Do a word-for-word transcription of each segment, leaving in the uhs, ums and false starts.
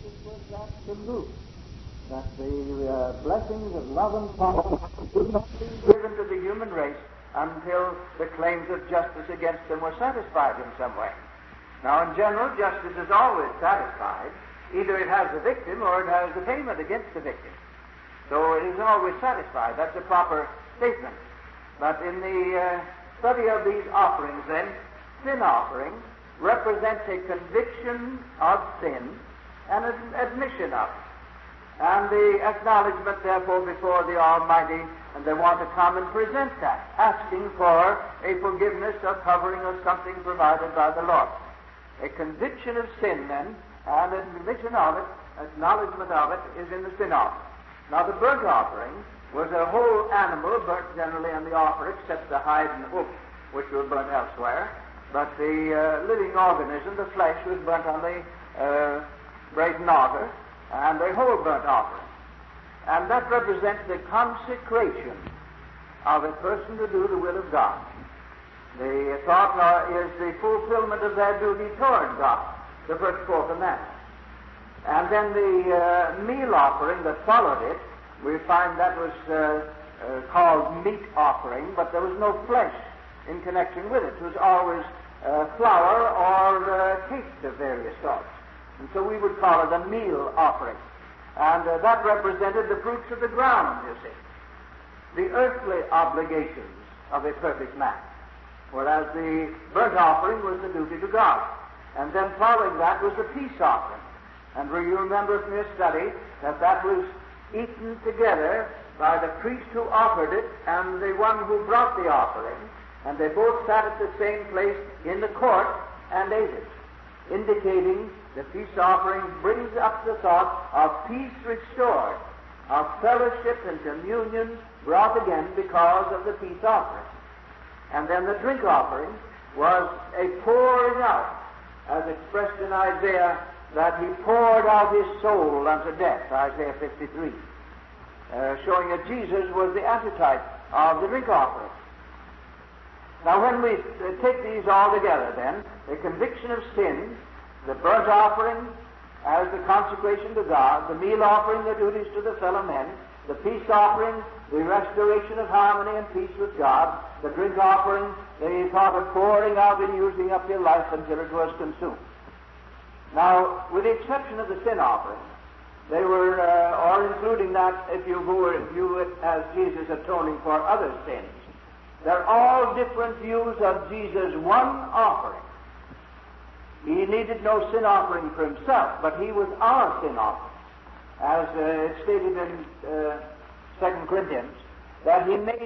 It was absolute, that the uh, blessings of love and power could not be given to the human race until the claims of justice against them were satisfied in some way. Now, in general, justice is always satisfied. Either it has the victim or it has the payment against the victim. So it is always satisfied. That's a proper statement. But in the uh, study of these offerings, then, sin offering represents a conviction of sin and an admission of it, and the acknowledgement, therefore, before the Almighty, and they want to come and present that, asking for a forgiveness or covering of something provided by the Lord. A conviction of sin, then, and an admission of it, acknowledgement of it, is in the sin offering. Now, the burnt offering was a whole animal burnt generally on the altar, except the hide and hoof, which were burnt elsewhere. But the uh, living organism, the flesh, was burnt on the uh, brazen altar, and a whole burnt offering. And that represents the consecration of a person to do the will of God. The thought uh, is the fulfillment of their duty toward God, the first four commandments. And then the uh, meal offering that followed it, we find that was uh, uh, called meat offering, but there was no flesh in connection with it. It was always uh, flour or uh, cakes of various sorts. And so we would call it a meal offering. And uh, that represented the fruits of the ground, you see. The earthly obligations of a perfect man. Whereas the burnt offering was the duty to God. And then following that was the peace offering. And you remember from your study that that was eaten together by the priest who offered it and the one who brought the offering. And they both sat at the same place in the court and ate it, indicating the peace offering brings up the thought of peace restored, of fellowship and communion brought again because of the peace offering. And then the drink offering was a pouring out, as expressed in Isaiah, that he poured out his soul unto death, Isaiah fifty-three, uh, showing that Jesus was the antitype of the drink offering. Now, when we uh, take these all together, then, the conviction of sin, the burnt offering as the consecration to God, the meal offering, the duties to the fellow men, the peace offering, the restoration of harmony and peace with God, the drink offering, the thought of pouring out and using up your life until it was consumed. Now, with the exception of the sin offering, they were, uh, or including that, if you view it as Jesus atoning for other sins, they're all different views of Jesus' one offering. He needed no sin offering for himself, but he was our sin offering. As uh, it's stated in uh, Second Corinthians, that he made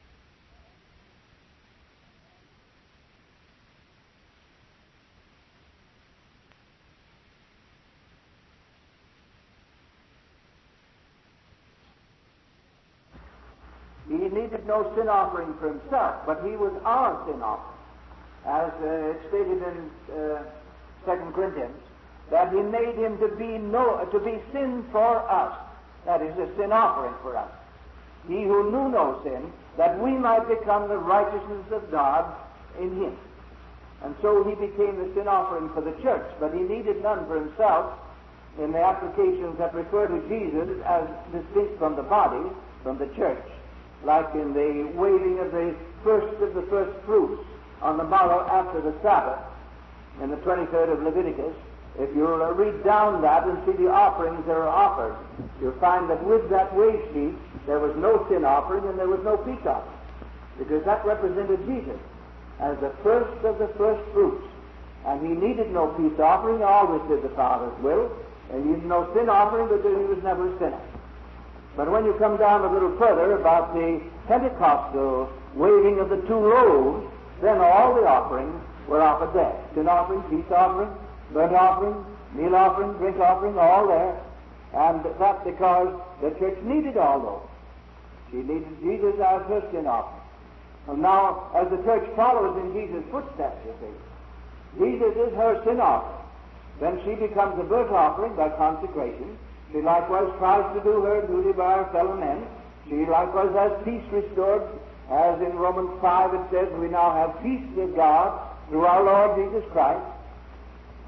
He needed no sin offering for himself, but he was our sin offering. As uh, it's stated in uh, Second Corinthians, that he made him to be no, to be sin for us. That is, a sin offering for us. He who knew no sin, that we might become the righteousness of God in him. And so he became the sin offering for the church, but he needed none for himself in the applications that refer to Jesus as distinct from the body, from the church, like in the waving of the first of the first fruits on the morrow after the Sabbath, in the twenty-third of Leviticus. If you'll uh, read down that and see the offerings that are offered, you'll find that with that wave sheet there was no sin offering and there was no peace offering, because that represented Jesus as the first of the first fruits. And he needed no peace offering, he always did the Father's will, and he needed no sin offering because he was never a sinner. But when you come down a little further about the Pentecostal waving of the two loaves, then all the offerings were offered there. Sin offering, peace offering, burnt offering, meal offering, drink offering, all there. And that's because the church needed all those. She needed Jesus as her sin offering. And now, as the church follows in Jesus' footsteps, you see, Jesus is her sin offering. Then she becomes a burnt offering by consecration. She likewise tries to do her duty by her fellow men. She likewise has peace restored. As in Romans five it says, we now have peace with God through our Lord Jesus Christ.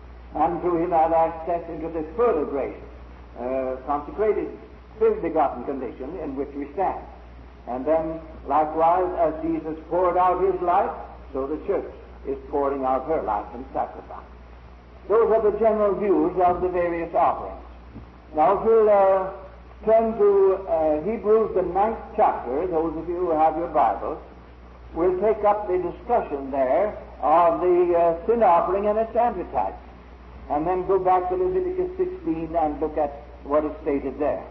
and through him had access into this further grace, uh, consecrated, still-begotten condition in which we stand. And then, likewise, as Jesus poured out his life, so the church is pouring out her life in sacrifice. Those are the general views of the various offerings. Now, if we'll uh, turn to uh, Hebrews, the ninth chapter, those of you who have your Bibles, we'll take up the discussion there of the uh, sin offering and its antitype, and then go back to Leviticus sixteen and look at what is stated there.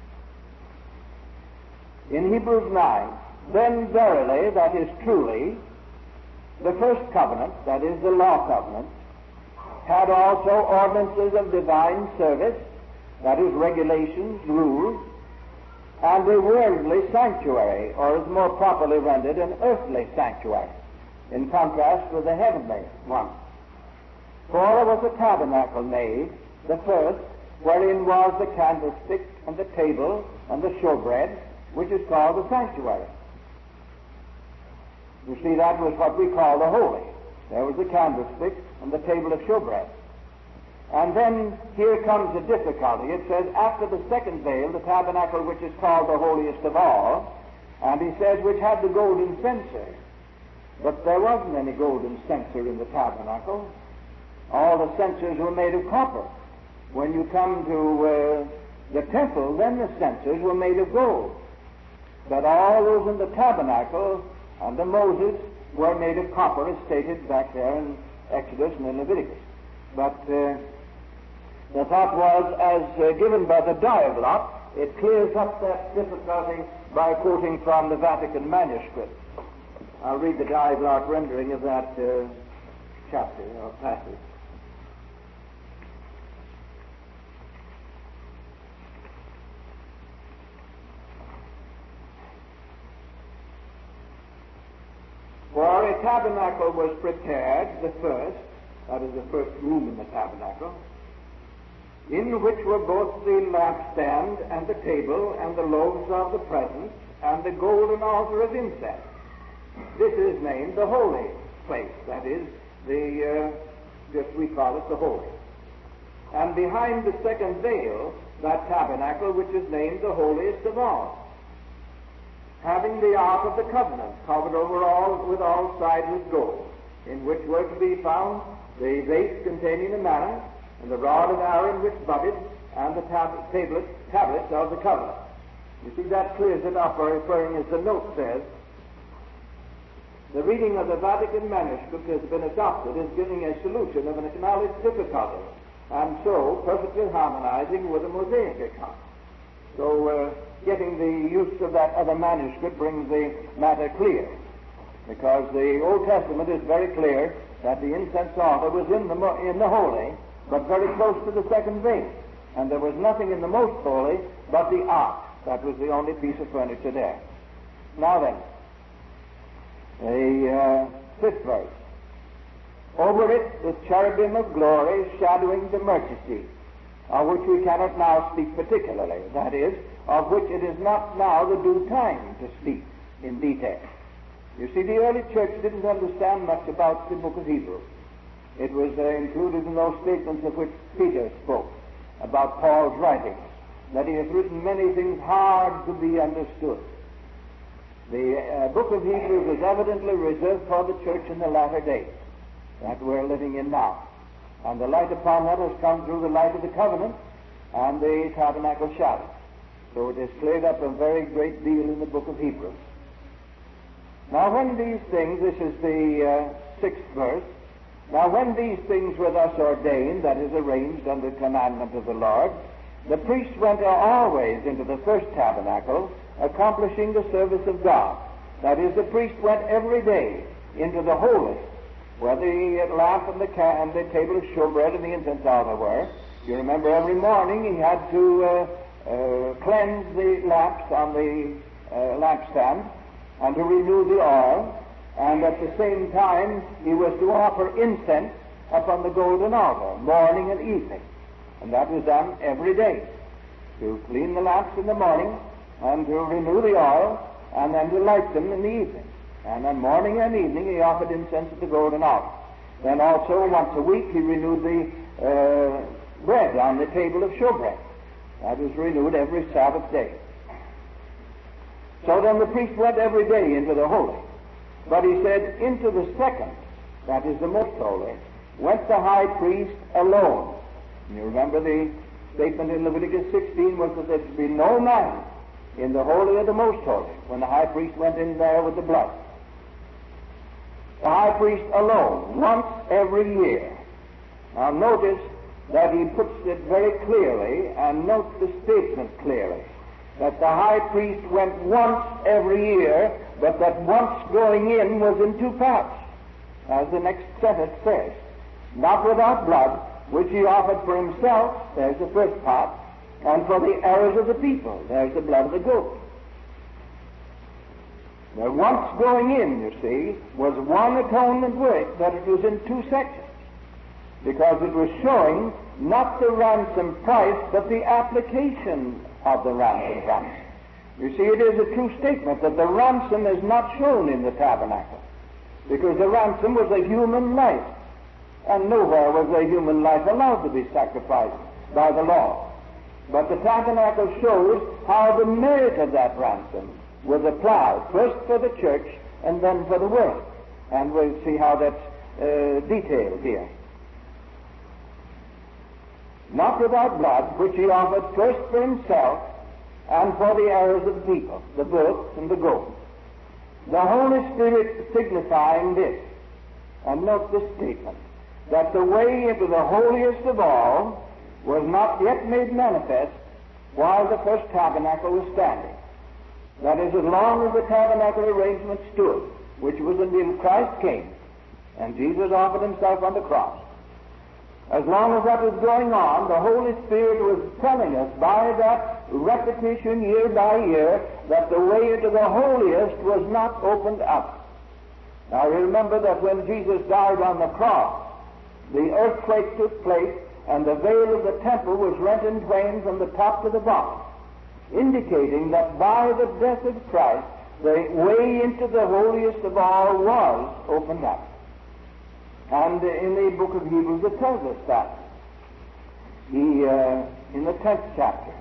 In Hebrews nine, then verily, that is truly, the first covenant, that is the law covenant, had also ordinances of divine service, that is regulations, rules, and a worldly sanctuary, or is more properly rendered, an earthly sanctuary, in contrast with the heavenly one. For there was a tabernacle made, the first, wherein was the candlestick, and the table, and the showbread, which is called the sanctuary. You see, that was what we call the holy. There was the candlestick and the table of showbread. And then here comes the difficulty. It says, after the second veil, the tabernacle which is called the holiest of all, and he says, which had the golden censer. But there wasn't any golden censer in the tabernacle. All the censers were made of copper. When you come to uh, the temple, then the censers were made of gold. But all those in the tabernacle under Moses were made of copper, as stated back there in Exodus and in Leviticus. But uh, the thought was, as uh, given by the Diaglott, it clears up that difficulty by quoting from the Vatican manuscript. I'll read the Diaglott rendering of that uh, chapter or passage. For a tabernacle was prepared, the first, that is the first room in the tabernacle, in which were both the lampstand and the table and the loaves of the presence and the golden altar of incense. This is named the holy place, that is, the, uh, just we call it the holy. And behind the second veil, that tabernacle which is named the holiest of all, having the ark of the covenant covered over all with all sides with gold, in which were to be found the vase containing the manna, and the rod of Aaron which budded, and the tab- tablet, tablets of the covenant. You see, that clears it up, or referring, as the note says, the reading of the Vatican manuscript has been adopted as giving a solution of an acknowledged difficulty, and so perfectly harmonizing with the Mosaic account. So, uh, getting the use of that other manuscript brings the matter clear, because the Old Testament is very clear that the incense altar was in the mo- in the holy, but very close to the second veil, and there was nothing in the most holy but the ark. That was the only piece of furniture there. Now then, the uh, fifth verse. Over it the cherubim of glory shadowing the mercy seat, of which we cannot now speak particularly, that is, of which it is not now the due time to speak in detail. You see, the early church didn't understand much about the book of Hebrews. It was uh, included in those statements of which Peter spoke about Paul's writings, that he has written many things hard to be understood. The uh, book of Hebrews is evidently reserved for the church in the latter days that we're living in now. And the light upon that has come through the light of the covenant and the tabernacle shadow. So it is cleared up a very great deal in the book of Hebrews. Now when these things, this is the uh, sixth verse, now when these things were thus ordained, that is arranged under commandment of the Lord, the priests went always into the first tabernacle, accomplishing the service of God. That is, the priest went every day into the holy, where the lamp and the, ca- and the table of showbread and the incense altar were. You remember, every morning he had to uh, uh, cleanse the lamps on the uh, lampstand and to renew the oil, and at the same time he was to offer incense upon the golden altar, morning and evening. And that was done every day, to clean the lamps in the morning and to renew the oil, and then to light them in the evening. And then morning and evening he offered incense at the golden altar. Then also, once a week, he renewed the uh, bread on the table of showbread. That was renewed every Sabbath day. So then the priest went every day into the holy. But he said, into the second, that is the most holy, went the high priest alone. And you remember the statement in Leviticus sixteen was that there should be no man in the holy of the most holy when the high priest went in there with the blood. The high priest alone, once every year. Now notice that he puts it very clearly, and note the statement clearly, that the high priest went once every year, but that once going in was in two parts, as the next sentence says. Not without blood, which he offered for himself, there's the first part, and for the errors of the people, there's the blood of the goat. The once going in, you see, was one atonement work, that it was in two sections, because it was showing not the ransom price, but the application of the ransom price. You see, it is a true statement that the ransom is not shown in the tabernacle, because the ransom was a human life, and nowhere was a human life allowed to be sacrificed by the law. But the tabernacle shows how the merit of that ransom was applied, first for the church and then for the world. And we'll see how that's uh, detailed here. Not without blood, which he offered first for himself and for the errors of the people, the bullock and the goat. The Holy Spirit signifying this, and note this statement, that the way into the holiest of all was not yet made manifest while the first tabernacle was standing. That is, as long as the tabernacle arrangement stood, which was until Christ came, and Jesus offered himself on the cross. As long as that was going on, the Holy Spirit was telling us by that repetition year by year that the way into the holiest was not opened up. Now you remember that when Jesus died on the cross, the earthquake took place and the veil of the temple was rent in twain from the top to the bottom, indicating that by the death of Christ, the way into the holiest of all was opened up. And in the book of Hebrews it tells us that. He, uh, in the tenth chapter,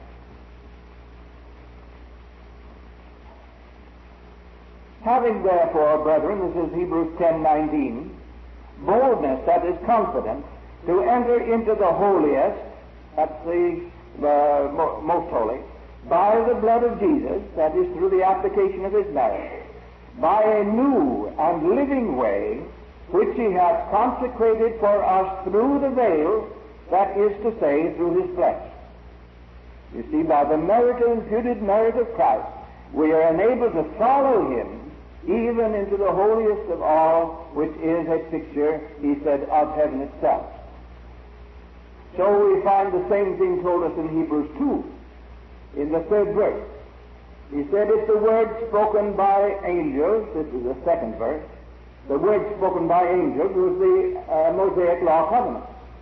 having therefore, brethren, this is Hebrews ten nineteen, boldness, that is confidence, to enter into the holiest, that's the uh, mo- most holy, by the blood of Jesus, that is through the application of his merit, by a new and living way, which he hath consecrated for us through the veil, that is to say, through his flesh. You see, by the merit and imputed merit of Christ, we are enabled to follow him even into the holiest of all, which is a picture, he said, of heaven itself. So we find the same thing told us in Hebrews two, in the third verse. He said, if the word spoken by angels, this is the second verse, the word spoken by angels was the uh, Mosaic law covenant.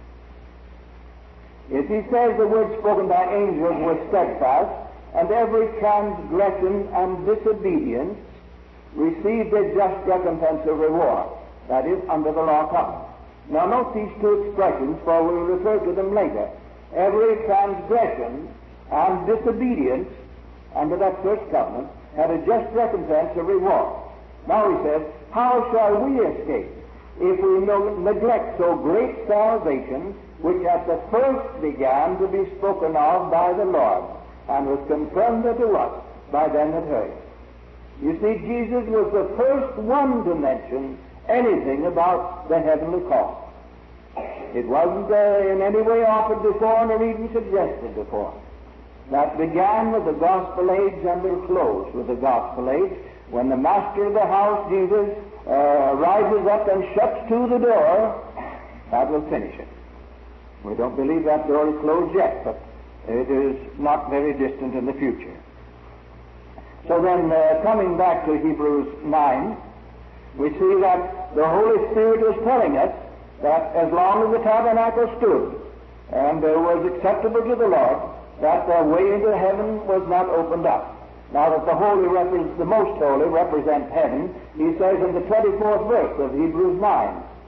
If he says the word spoken by angels was steadfast, and every transgression and disobedience received a just recompense of reward, that is, under the law covenant. Now note these two expressions, for we will refer to them later. Every transgression and disobedience under that first covenant had a just recompense of reward. Now he says, how shall we escape if we no- neglect so great salvation, which at the first began to be spoken of by the Lord, and was confirmed unto us by them that heard it? You see, Jesus was the first one to mention anything about the heavenly call. It wasn't uh, in any way offered before, nor even suggested before. That began with the gospel age and will close with the gospel age, when the master of the house, Jesus, uh, rises up and shuts to the door. That will finish it. We don't believe that door is closed yet, but it is not very distant in the future. So then, uh, coming back to Hebrews nine, we see that the Holy Spirit was telling us that as long as the tabernacle stood and uh, was acceptable to the Lord, that the way into heaven was not opened up. Now that the holy repre- the most holy represents heaven, he says in the twenty-fourth verse of Hebrews nine,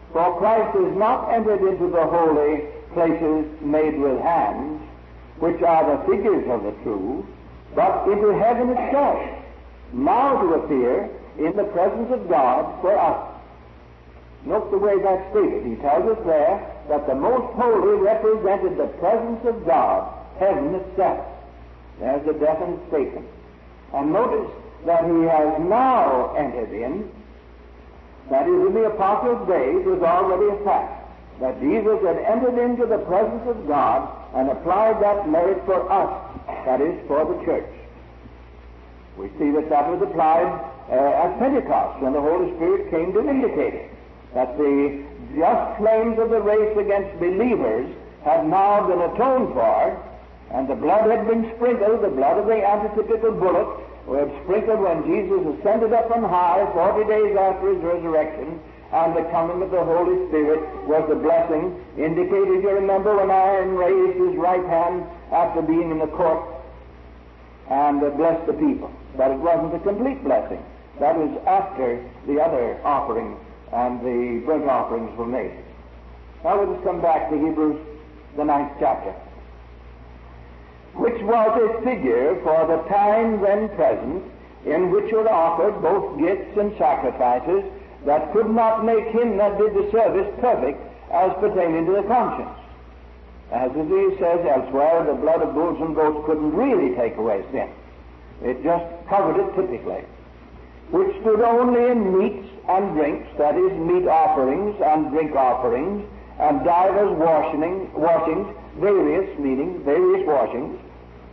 For Christ is not entered into the holy places made with hands, which are the figures of the true, but into heaven itself, now to appear in the presence of God for us. Note the way that's stated. He tells us there that the most holy represented the presence of God, heaven itself. There's a definite statement. And notice that he has now entered in. That is, in the apostles' days was already a fact, that Jesus had entered into the presence of God and applied that merit for us, that is, for the church. We see that that was applied uh, at Pentecost, when the Holy Spirit came to vindicate it, that the just claims of the race against believers had now been atoned for, and the blood had been sprinkled, the blood of the antitypical bullock was sprinkled when Jesus ascended up on high forty days after his resurrection, and the coming of the Holy Spirit was the blessing indicated. You remember when Aaron raised his right hand after being in the court and uh, blessed the people. But it wasn't a complete blessing. That was after the other offerings and the burnt offerings were made. Now let us come back to Hebrews, the ninth chapter, which was a figure for the time then present, in which were offered both gifts and sacrifices that could not make him that did the service perfect as pertaining to the conscience. As it says elsewhere, the blood of bulls and goats couldn't really take away sin. It just covered it typically. Which stood only in meats and drinks, that is, meat offerings and drink offerings, and divers washing, washings, various, meaning various washings.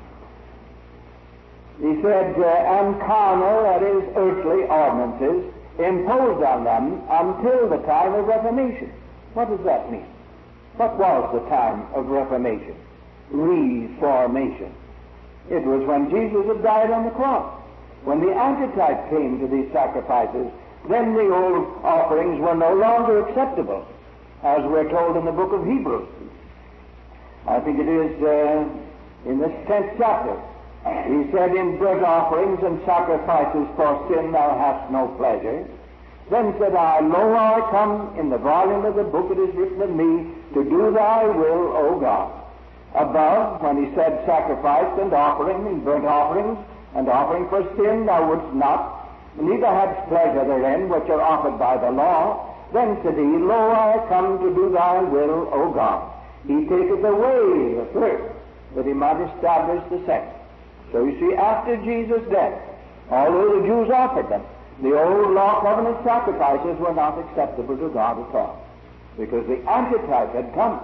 He said, uh, and carnal, that is, earthly ordinances, imposed on them until the time of Reformation. What does that mean? What was the time of Reformation? Reformation. It was when Jesus had died on the cross. When the antitype came to these sacrifices, then the old offerings were no longer acceptable, as we're told in the book of Hebrews. I think it is uh, in this tenth chapter. He said, in burnt offerings and sacrifices for sin thou hast no pleasure. Then said I, Lo, I come, in the volume of the book it is written of me, to do thy will, O God. Above, when he said sacrifice and offering and burnt offerings and offering for sin, thou wouldst not, neither hadst pleasure therein, which are offered by the law. Then said he, Lo, I come to do thy will, O God. He taketh away the first, that he might establish the second. So you see, after Jesus' death, although the Jews offered them, the old law covenant sacrifices were not acceptable to God at all, because the antitype had come.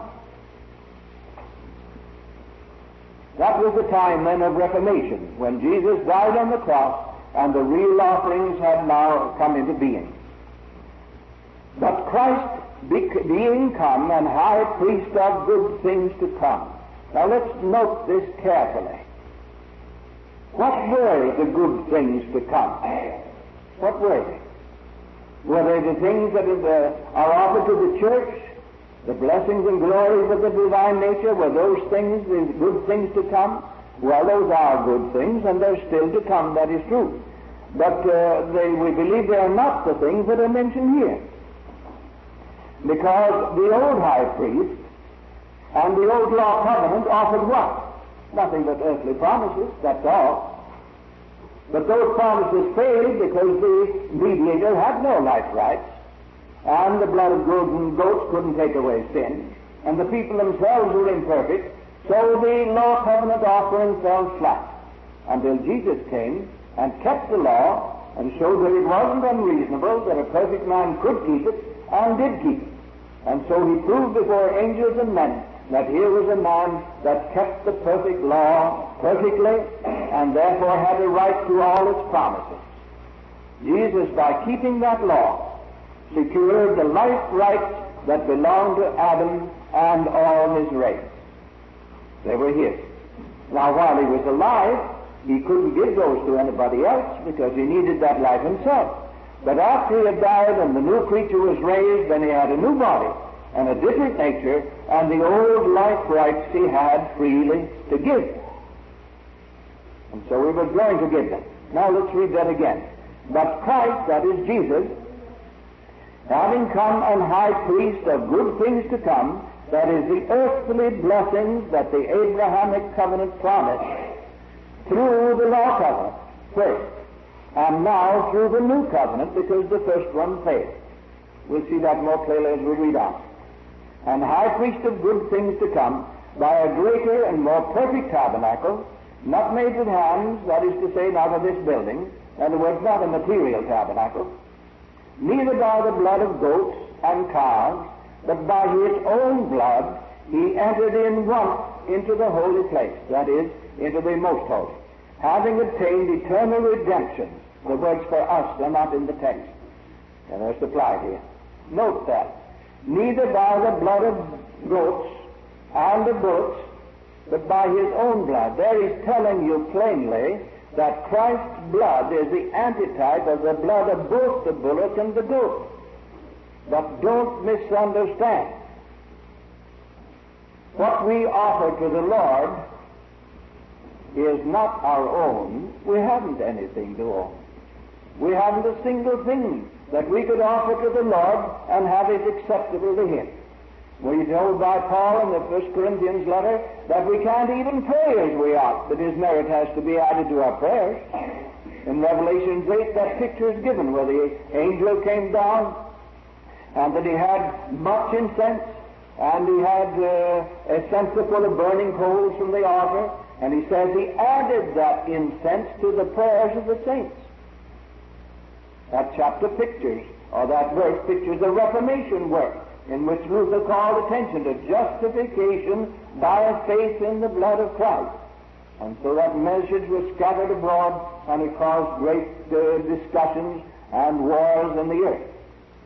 That was the time then of Reformation, when Jesus died on the cross and the real offerings had now come into being. But Christ being come and high priest of good things to come. Now let's note this carefully. What were the good things to come? What were they? Were they the things that are offered to the church? The blessings and glories of the divine nature? Were those things the good things to come? Well, those are good things, and they're still to come, that is true. But uh, they, we believe they are not the things that are mentioned here. Because the old high priest and the old law covenant offered what? Nothing but earthly promises, that's all. But those promises failed because the mediator had no life rights, and the blood of goats and goats couldn't take away sin, and the people themselves were imperfect, so the law covenant offering fell flat until Jesus came and kept the law and showed that it wasn't unreasonable, that a perfect man could keep it, and did keep it. And so he proved before angels and men that here was a man that kept the perfect law perfectly and therefore had a right to all its promises. Jesus, by keeping that law, secured the life rights that belonged to Adam and all his race. They were his. Now, while he was alive, he couldn't give those to anybody else because he needed that life himself. But after he had died and the new creature was raised, then he had a new body and a different nature, and the old life rights he had freely to give. And so he was going to give them. Now let's read that again. But Christ, that is Jesus, having come an high priest of good things to come, that is, the earthly blessings that the Abrahamic covenant promised through the law covenant first, and now through the new covenant, because the first one failed. We'll see that more clearly as we read on. And high priest of good things to come, by a greater and more perfect tabernacle, not made with hands, that is to say, not of this building, in other words, not a material tabernacle, neither by the blood of goats and calves, but by his own blood he entered in once into the holy place, that is, into the most holy, having obtained eternal redemption. The words for us are not in the text, and they're supplied here. Note that. Neither by the blood of goats and of bullocks, but by his own blood. There he's telling you plainly that Christ's blood is the antitype of the blood of both the bullock and the goat. But don't misunderstand. What we offer to the Lord is not our own. We haven't anything to own. We haven't a single thing that we could offer to the Lord and have it acceptable to Him. We're told by Paul in the First Corinthians letter that we can't even pray as we ought, that His merit has to be added to our prayers. In Revelation eight, that picture is given where the angel came down and that he had much incense, and he had uh, a censer full of burning coals from the altar, and he says he added that incense to the prayers of the saints. That chapter pictures, or that verse pictures the Reformation work in which Luther called attention to justification by faith in the blood of Christ. And so that message was scattered abroad, and it caused great uh, discussions and wars in the earth.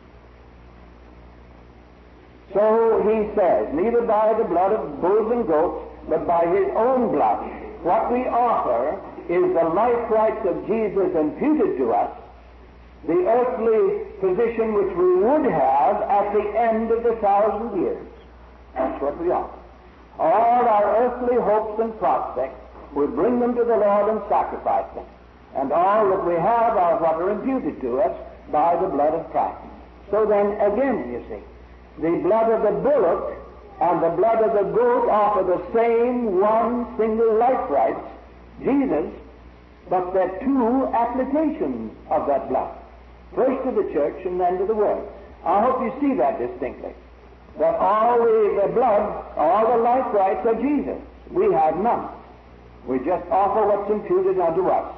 So he says, neither by the blood of bulls and goats, but by his own blood. What we offer is the life rights of Jesus imputed to us, the earthly position which we would have at the end of the thousand years. That's what we offer. All our earthly hopes and prospects, we bring them to the Lord and sacrifice them. And all that we have are what are imputed to us by the blood of Christ. So then, again, you see, the blood of the bullock and the blood of the goat offer the same one single life rights, Jesus, but they're two applications of that blood. First to the church and then to the world. I hope you see that distinctly. That all the, the blood, all the life rights are Jesus. We have none. We just offer what's imputed unto us.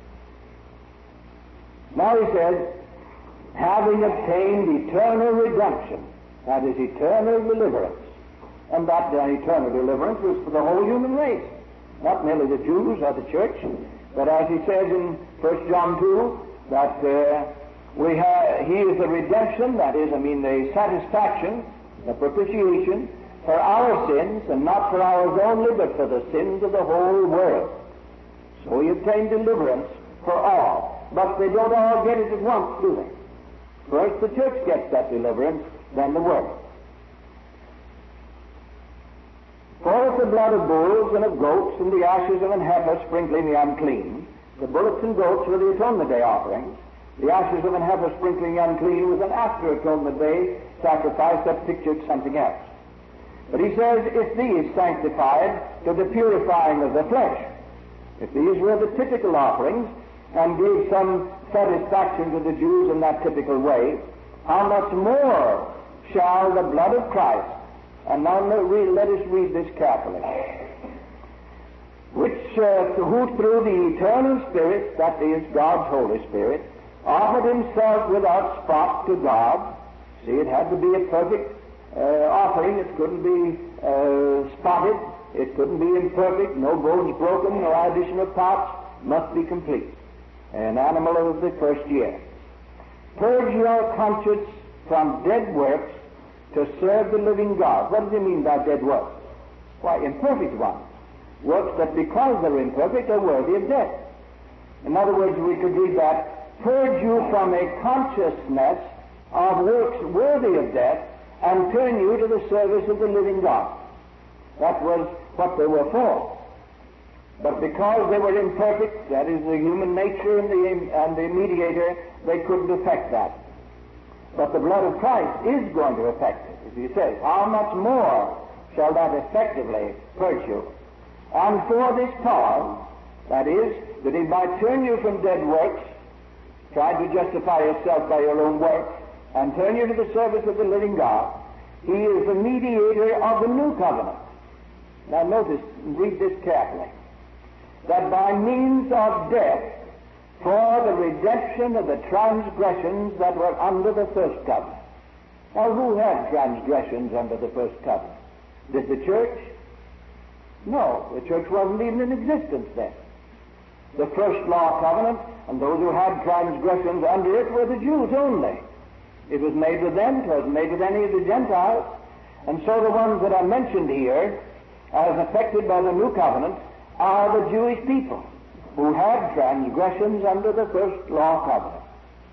Now he says, having obtained eternal redemption, that is eternal deliverance. And that uh, eternal deliverance was for the whole human race, not merely the Jews or the church, but as he says in First John two, that uh, we have, he is the redemption, that is, I mean, the satisfaction, the propitiation for our sins, and not for ours only, but for the sins of the whole world. So he obtained deliverance for all. But they don't all get it at once, do they? First the church gets that deliverance, then the world. For if the blood of bulls and of goats and the ashes of an heifer sprinkling the unclean, the bullocks and goats were the atonement day offerings, the ashes of an heifer sprinkling the unclean was an after atonement day sacrifice that pictured something else. But he says, if these sanctified to the purifying of the flesh, if these were the typical offerings and gave some satisfaction to the Jews in that typical way, how much more shall the blood of Christ, and now let us read this carefully, which uh, who through the eternal Spirit, that is God's Holy Spirit, offered himself without spot to God. See, it had to be a perfect uh, offering. It couldn't be uh, spotted. It couldn't be imperfect. No bones broken, no addition of parts. Must be complete. An animal of the first year. Purge your conscience from dead works to serve the living God. What does he mean by dead works? Why, imperfect ones. Works that because they're imperfect are worthy of death. In other words, we could read that, purge you from a consciousness of works worthy of death and turn you to the service of the living God. That was what they were for. But because they were imperfect, that is the human nature and the, and the mediator, they couldn't effect that. But the blood of Christ is going to affect it. As he says, how much more shall that effectively purge you? And for this cause, that is, that he might turn you from dead works, trying to justify yourself by your own works, and turn you to the service of the living God, he is the mediator of the new covenant. Now notice, read this carefully, that by means of death, for the redemption of the transgressions that were under the first covenant. Now, who had transgressions under the first covenant? Did the church? No, the church wasn't even in existence then. The first law covenant, and those who had transgressions under it were the Jews only. It was made with them, it wasn't made with any of the Gentiles. And so the ones that are mentioned here as affected by the new covenant are the Jewish people who had transgressions under the first law covenant.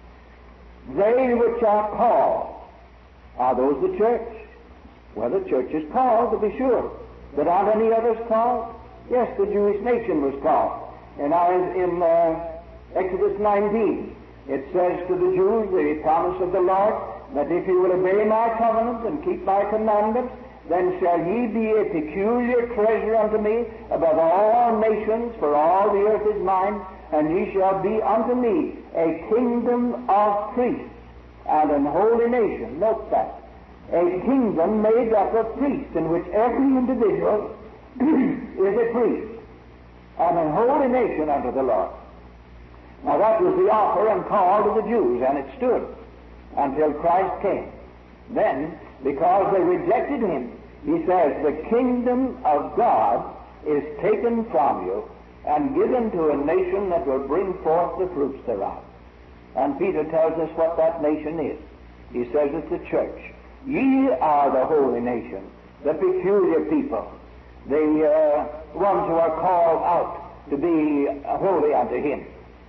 They which are called, are those the church? Well, the church is called, to be sure. But aren't any others called? Yes, the Jewish nation was called. And now in, in uh, Exodus nineteen, it says to the Jews, the promise of the Lord, that if you will obey my covenant and keep my commandments, then shall ye be a peculiar treasure unto me above all nations, for all the earth is mine, and ye shall be unto me a kingdom of priests and an holy nation. Note that. A kingdom made up of priests, in which every individual is a priest, and a holy nation unto the Lord. Now that was the offer and call to the Jews, and it stood until Christ came. Then, because they rejected him, he says, the kingdom of God is taken from you and given to a nation that will bring forth the fruits thereof. And Peter tells us what that nation is. He says it's the church. Ye are the holy nation, the peculiar people, the uh, ones who are called out to be holy unto him.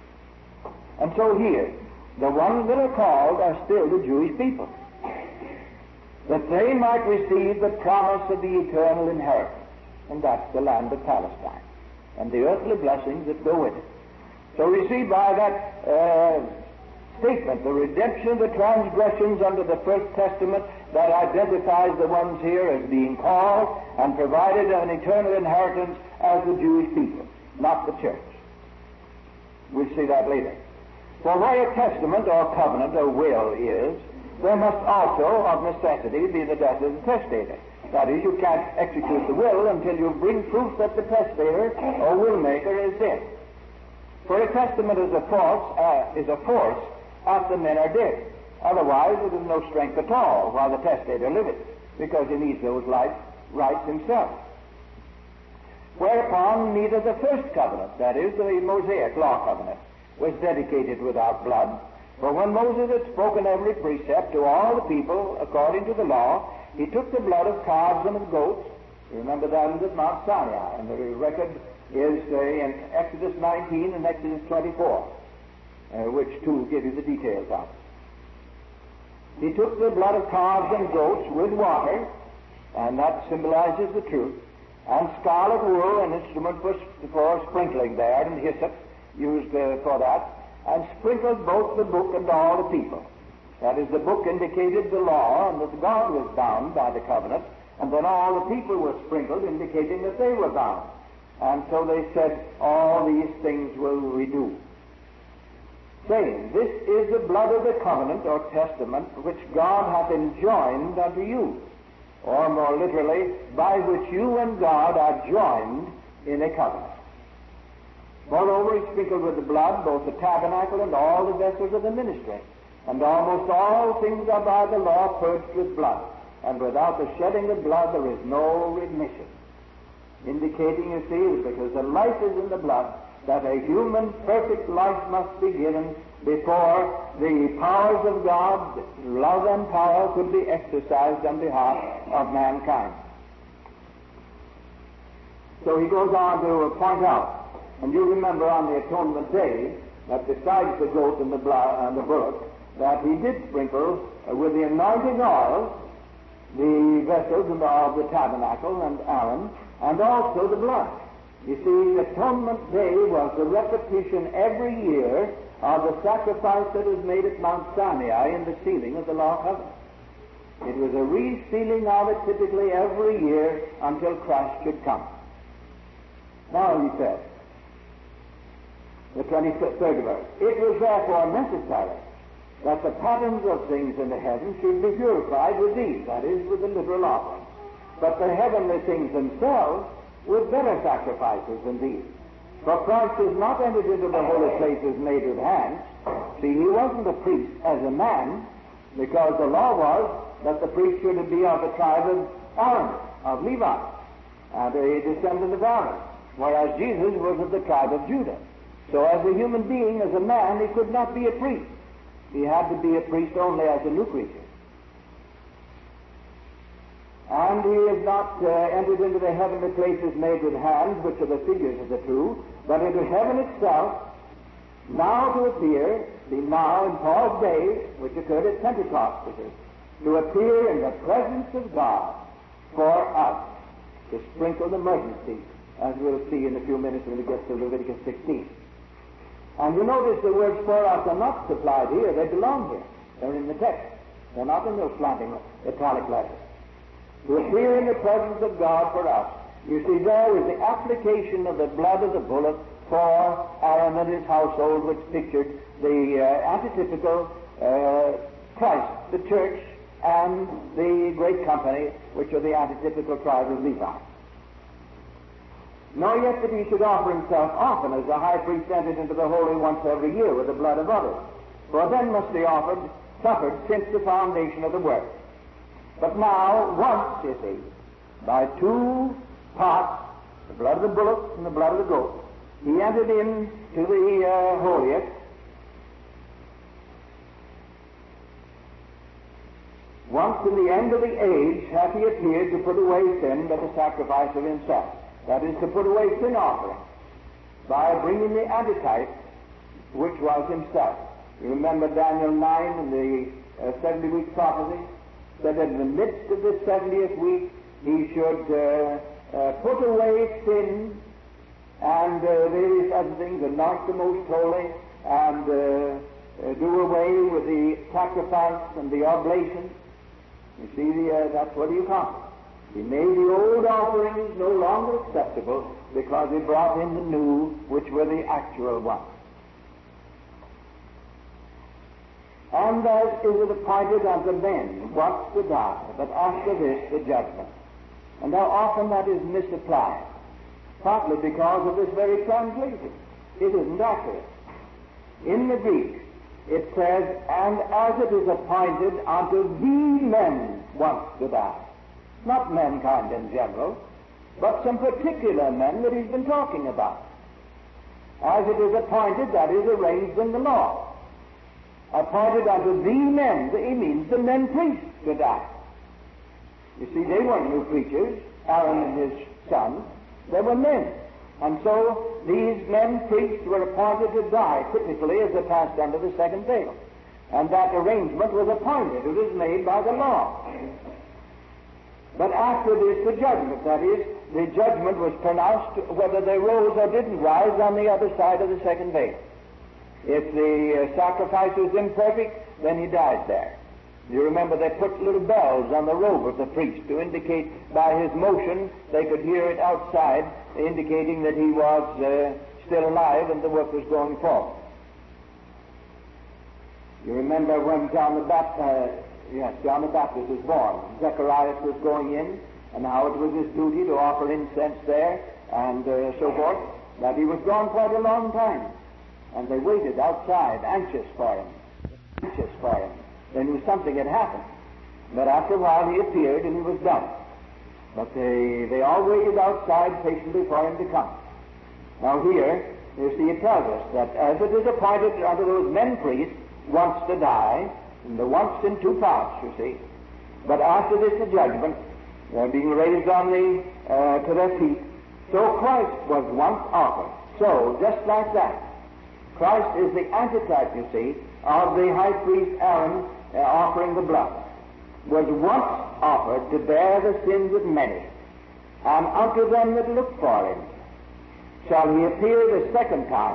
And so here, the ones that are called are still the Jewish people, that they might receive the promise of the eternal inheritance, and that's the land of Palestine, and the earthly blessings that go with it. So we see by that uh, statement, the redemption of the transgressions under the First Testament, that identifies the ones here as being called and provided an eternal inheritance as the Jewish people, not the church. We'll see that later. For where a testament or covenant or will is, there must also, of necessity, be the death of the testator. That is, you can't execute the will until you bring proof that the testator or will maker is dead. For a testament is a force, uh, is a force after men are dead. Otherwise, it is no strength at all while the testator liveth, because he needs those life rights himself. Whereupon neither the first covenant, that is, the Mosaic law covenant, was dedicated without blood. For when Moses had spoken every precept to all the people according to the law, he took the blood of calves and of goats. You remember that is at Mount Sinai, and the record is uh, in Exodus nineteen and Exodus twenty-four, uh, which two give you the details of. He took the blood of calves and goats with water, and that symbolizes the truth, and scarlet wool, an instrument for, for sprinkling there, and hyssop, used uh, for that, and sprinkled both the book and all the people. That is, the book indicated the law, and that God was bound by the covenant, and then all the people were sprinkled, indicating that they were bound. And so they said, all these things will we do, saying, this is the blood of the covenant or testament which God hath enjoined unto you, or more literally, by which you and God are joined in a covenant. Moreover, he sprinkled with the blood both the tabernacle and all the vessels of the ministry. And almost all things are by the law purged with blood. And without the shedding of blood there is no remission. Indicating, you see, because the life is in the blood, that a human perfect life must be given before the powers of God, love and power, could be exercised on behalf of mankind. So he goes on to point out, and you remember on the atonement day, that besides the goat and the blood and the bullock, that he did sprinkle uh, with the anointing oil the vessels of the tabernacle and Aaron, and also the blood. You see, the atonement day was the repetition every year of the sacrifice that was made at Mount Sinai in the sealing of the law covenant. It was a resealing of it typically every year until Christ should come. Now he says, the twenty-third verse, it was therefore necessary that the patterns of things in the heavens should be purified with these, that is, with the literal offerings. But the heavenly things themselves with better sacrifices than these. For Christ is not entered into the holy places made with hands. See, he wasn't a priest as a man, because the law was that the priest should be of the tribe of Aaron, of Levi, and a descendant of Aaron, whereas Jesus was of the tribe of Judah. So as a human being, as a man, he could not be a priest. He had to be a priest only as a new creature. And he is not uh, entered into the heavenly places made with hands, which are the figures of the two, but into heaven itself, now to appear, see now in Paul's day, which occurred at Pentecost, to appear in the presence of God for us, to sprinkle the mercy, as we'll see in a few minutes when we get to Leviticus sixteen. And you notice the words for us are not supplied here, they belong here. They're in the text. They're not in those slanting italic letters. To appear in the presence of God for us. You see, there is the application of the blood of the bullock for Aaron and his household, which pictured the uh, antitypical uh, Christ, the church, and the great company, which are the antitypical tribe of Levi. Nor yet that he should offer himself often, as the high priest entered into the holy once every year with the blood of others. For then must be offered, suffered since the foundation of the world. But now, once, you see, by two parts, the blood of the bullock and the blood of the goat, he entered into the uh, holiest. Once in the end of the age hath he appeared to put away sin by the sacrifice of himself. That is, to put away sin offering by bringing the antitype, which was himself. You remember Daniel nine and the uh, seventy-week prophecy? That in the midst of the seventieth week he should uh, uh, put away sin and uh, various other things, anoint the most holy, and uh, uh, do away with the sacrifice and the oblation. You see, the, uh, that's what he accomplished. He made the old offerings no longer acceptable because he brought in the new, which were the actual ones. And as is it appointed unto men once to die, but after this the judgment. And how often that is misapplied, partly because of this very translation. It isn't accurate. In the Greek, it says, and as it is appointed unto the men once to die. Not mankind in general, but some particular men that he's been talking about. As it is appointed, that is arranged in the law. Appointed unto the men, he means the men priests to die. You see, they weren't new creatures, Aaron and his sons, they were men. And so these men priests were appointed to die, typically as they passed under the second veil. And that arrangement was appointed, it was made by the law. But after this, the judgment, that is, the judgment was pronounced whether they rose or didn't rise on the other side of the second veil. If the uh, sacrifice was imperfect, then he died there. You remember they put little bells on the robe of the priest to indicate by his motion, they could hear it outside, indicating that he was uh, still alive and the work was going forward. You remember when John the Baptist, uh, yes, John the Baptist was born, Zacharias was going in, and how it was his duty to offer incense there, and uh, so forth, that he was gone quite a long time. And they waited outside, anxious for him, anxious for him. They knew something had happened. But after a while he appeared and he was done. But they, they all waited outside patiently for him to come. Now here, you see, it tells us that as it is appointed unto those men priests once to die, and the once in two parts, you see, but after this the judgment, they're being raised on the, uh, to their feet. So Christ was once offered. So, just like that, Christ is the antitype, you see, of the high priest Aaron uh, offering the blood, was once offered to bear the sins of many, and unto them that look for him shall he appear the second time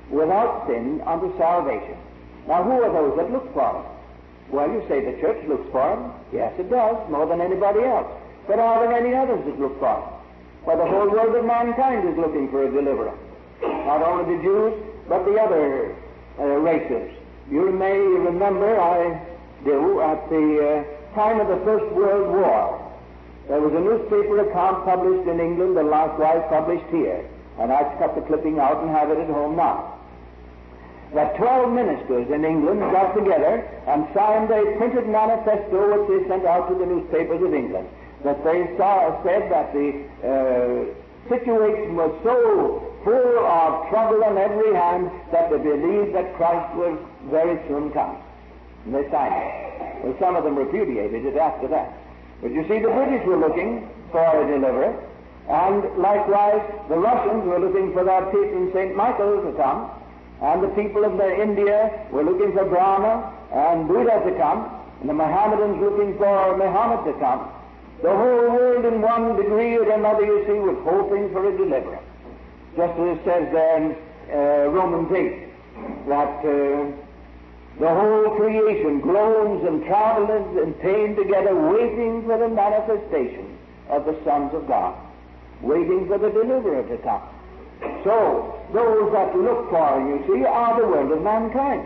without sin unto salvation. Now, who are those that look for him? Well, you say the church looks for him. Yes, it does, more than anybody else. But are there any others that look for him? Well, the whole world of mankind is looking for a deliverer. Not only the Jews, but the other uh, races. You may remember, I do, at the uh, time of the First World War, there was a newspaper account published in England and likewise published here, and I've cut the clipping out and have it at home now, that twelve ministers in England got together and signed a printed manifesto which they sent out to the newspapers of England, that they saw, said that the uh, situation was so full of trouble on every hand that they believed that Christ was very soon come. And they signed it. Well, some of them repudiated it after that. But you see, the British were looking for a deliverer, and likewise the Russians were looking for that patron Saint Michael to come, and the people of the India were looking for Brahma and Buddha to come, and the Mohammedans looking for Muhammad to come. The whole world in one degree or another, you see, was hoping for a deliverer. Just as it says there in uh, Romans eight, that uh, the whole creation groans and travails in pain together, waiting for the manifestation of the sons of God, waiting for the deliverer to come. So, those that look for him, you see, are the world of mankind.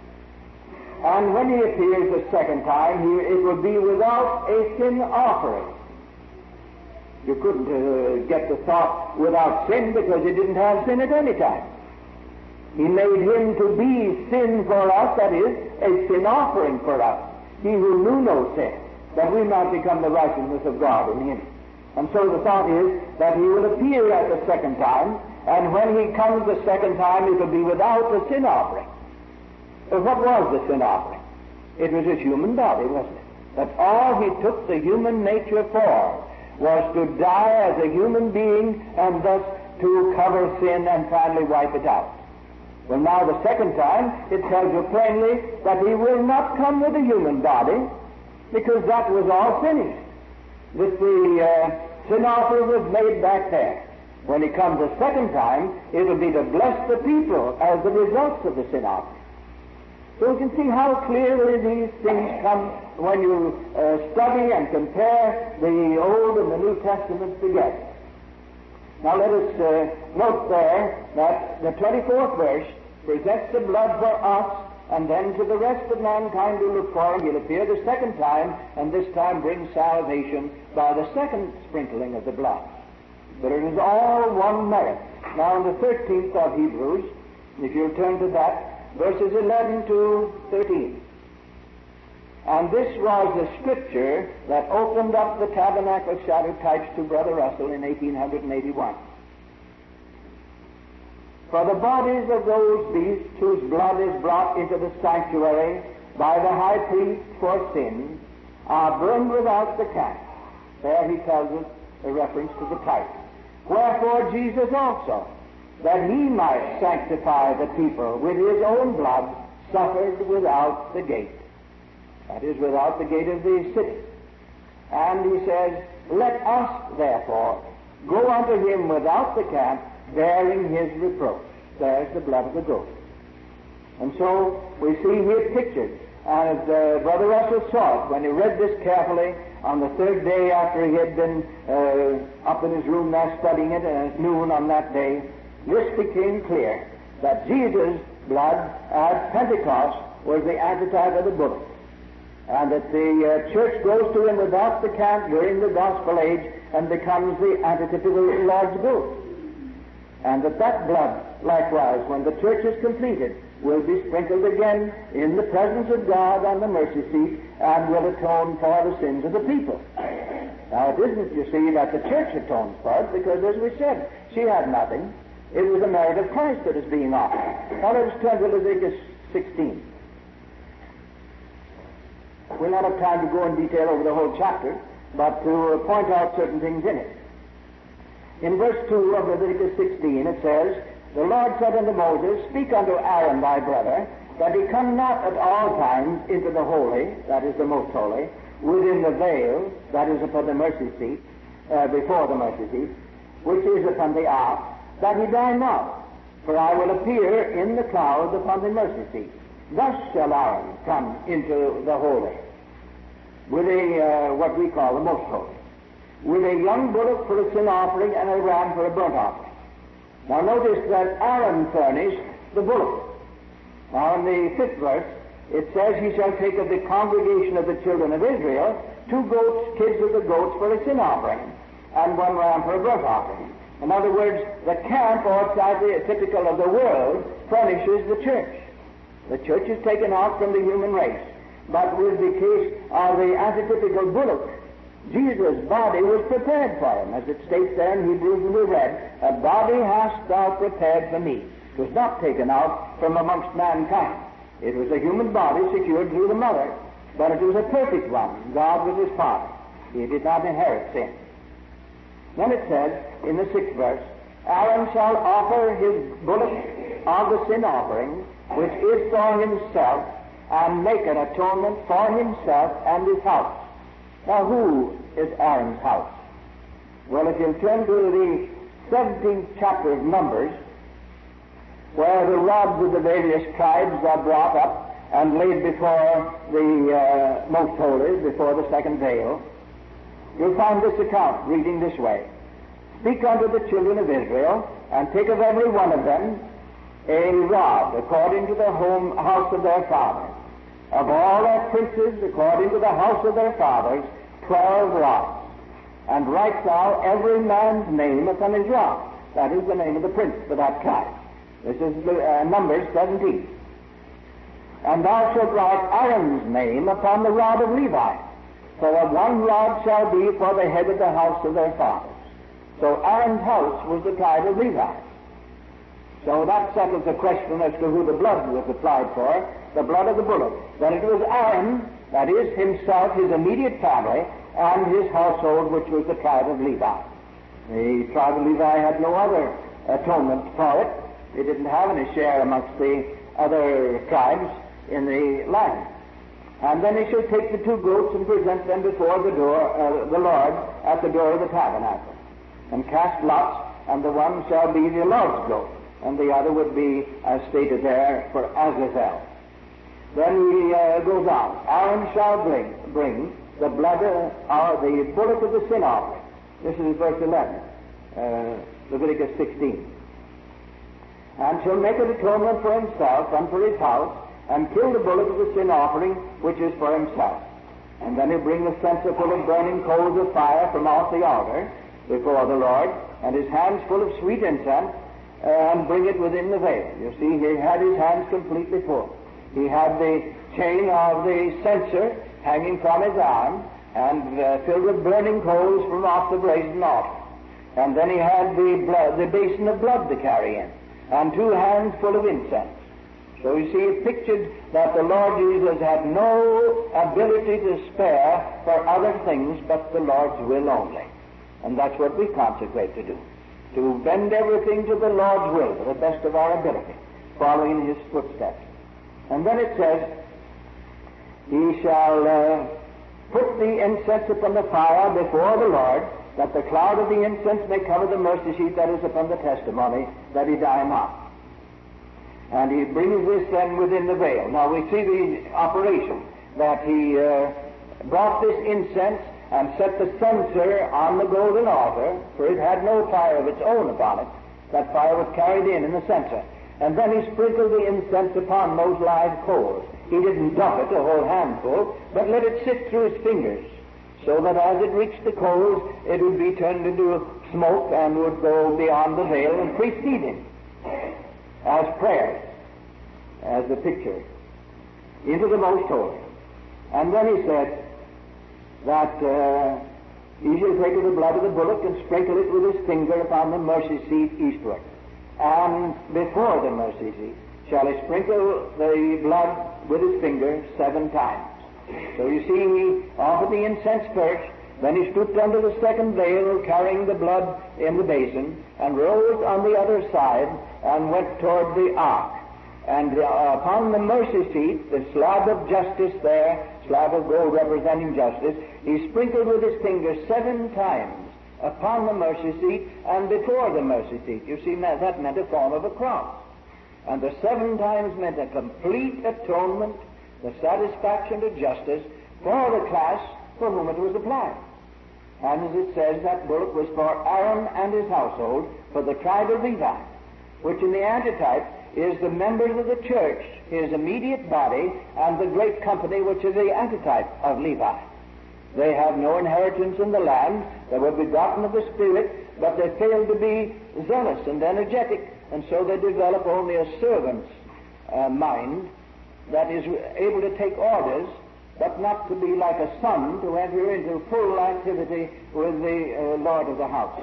And when he appears the second time, he, it will be without a sin offering. You couldn't uh, get the thought without sin, because he didn't have sin at any time. He made him to be sin for us, that is, a sin offering for us. He who knew no sin, that we might become the righteousness of God in him. And so the thought is that he will appear at the second time, and when he comes the second time, it will be without a sin offering. But what was the sin offering? It was his human body, wasn't it? That all he took the human nature for was to die as a human being and thus to cover sin and finally wipe it out. Well, now the second time, it tells you plainly that he will not come with a human body, because that was all finished. That the uh, sin offering was made back there. When he comes the second time, it will be to bless the people as the results of the sin offering. So you can see how clearly these things come when you uh, study and compare the Old and the New Testaments together. Now let us uh, note there that the twenty-fourth verse presents the blood for us, and then to the rest of mankind who look for him, he'll appear the second time, and this time brings salvation by the second sprinkling of the blood. But it is all one merit. Now in the thirteenth of Hebrews, if you'll turn to that, verses eleven to thirteen. And this was the scripture that opened up the tabernacle shadow types to Brother Russell in eighteen eighty-one. For the bodies of those beasts whose blood is brought into the sanctuary by the high priest for sin are burned without the camp. There he tells us a reference to the type. Wherefore Jesus also, that he might sanctify the people with his own blood, suffered without the gate. That is, without the gate of the city. And he says, let us therefore go unto him without the camp, bearing his reproach. There's the blood of the goat. And so we see here pictured, as uh, Brother Russell saw it when he read this carefully on the third day after he had been uh, up in his room there studying it, and at noon on that day, this became clear that Jesus' blood at Pentecost was the antitype of the bullock, and that the uh, church goes to him without the camp during the gospel age and becomes the antitype of the Lord's goat. And that that blood, likewise, when the church is completed, will be sprinkled again in the presence of God on the mercy seat and will atone for the sins of the people. Now, it isn't, you see, that the church atones for it, because, as we said, she had nothing. It was the merit of Christ that is being offered. Now, let us turn to Leviticus sixteen. We'll not have time to go in detail over the whole chapter, but to point out certain things in it. In verse two of Leviticus sixteen, it says, the Lord said unto Moses, speak unto Aaron thy brother, that he come not at all times into the holy, that is the most holy, within the veil, that is upon the mercy seat, uh, before the mercy seat, which is upon the ark, that he die not. For I will appear in the cloud upon the mercy seat. Thus shall Aaron come into the holy, with a, uh, what we call the most holy, with a young bullock for a sin offering and a ram for a burnt offering. Now notice that Aaron furnished the bullock. Now in the fifth verse, it says, he shall take of the congregation of the children of Israel two goats, kids of the goats for a sin offering, and one ram for a burnt offering. In other words, the camp, outside the typical of the world, furnishes the church. The church is taken out from the human race. But with the case of the antitypical bullock, Jesus' body was prepared for him. As it states there in Hebrews, and we read, a body hast thou prepared for me. It was not taken out from amongst mankind. It was a human body secured through the mother, but it was a perfect one. God was his father. He did not inherit sin. Then it says, in the sixth verse, Aaron shall offer his bullock of the sin offering, which is for himself, and make an atonement for himself and his house. Now, who is Aaron's house? Well, if you'll turn to the seventeenth chapter of Numbers, where the rods of the various tribes are brought up and laid before the uh, most holy, before the second veil, you'll find this account reading this way. Speak unto the children of Israel, and take of every one of them a rod according to the home house of their fathers. Of all their princes, according to the house of their fathers, twelve rods. And write thou every man's name upon his rod. That is the name of the prince for that tribe. This is uh, Numbers seventeen. And thou shalt write Aaron's name upon the rod of Levi. For one rod shall be for the head of the house of their fathers. So Aaron's house was the tribe of Levi. So that settles the question as to who the blood was applied for, the blood of the bullock. That it was Aaron, that is himself, his immediate family, and his household, which was the tribe of Levi. The tribe of Levi had no other atonement for it. They didn't have any share amongst the other tribes in the land. And then he shall take the two goats and present them before the door, uh, the Lord, at the door of the tabernacle, and cast lots, and the one shall be the Lord's goat, and the other would be, as stated there, for Azazel. Then he uh, goes on. Aaron shall bring, bring the blood of uh, the bullock of the sin offering. This is verse eleven, uh, Leviticus sixteen. And shall make an atonement for himself and for his house, and kill the bullock of the sin offering, which is for himself. And then he'll bring the censer full of burning coals of fire from off the altar before the Lord, and his hands full of sweet incense, and bring it within the veil. You see, he had his hands completely full. He had the chain of the censer hanging from his arm, and uh, filled with burning coals from off the brazen altar. And then he had the blood, the basin of blood to carry in, and two hands full of incense. So you see, it pictured that the Lord Jesus had no ability to spare for other things but the Lord's will only. And that's what we consecrate to do, to bend everything to the Lord's will to the best of our ability, following his footsteps. And then it says, he shall uh, put the incense upon the fire before the Lord, that the cloud of the incense may cover the mercy seat that is upon the testimony, that he die not. And he brings this then within the veil. Now we see the operation, that he uh, brought this incense and set the censer on the golden altar, for it had no fire of its own upon it. That fire was carried in in the censer. And then he sprinkled the incense upon those live coals. He didn't dump it, a whole handful, but let it sit through his fingers, so that as it reached the coals, it would be turned into smoke and would go beyond the veil and precede him as prayer, as the picture, into the most holy. And then he said that uh, he shall take of the blood of the bullock and sprinkle it with his finger upon the mercy seat eastward. And before the mercy seat shall he sprinkle the blood with his finger seven times. So you see, he offered the incense first, then he stooped under the second veil, carrying the blood in the basin, and rose on the other side and went toward the ark. And uh, upon the mercy seat, the slab of justice there, slab of gold representing justice, he sprinkled with his finger seven times upon the mercy seat and before the mercy seat. You see, that, that meant a form of a cross. And the seven times meant a complete atonement, the satisfaction of justice for the class for whom it was applied. And as it says, that bullock was for Aaron and his household, for the tribe of Levi, which in the antitype is the members of the church, his immediate body, and the great company which is the antitype of Levi. They have no inheritance in the land. They were begotten of the Spirit, but they failed to be zealous and energetic, and so they develop only a servant's uh, mind that is able to take orders, but not to be like a son to enter into full activity with the uh, Lord of the house.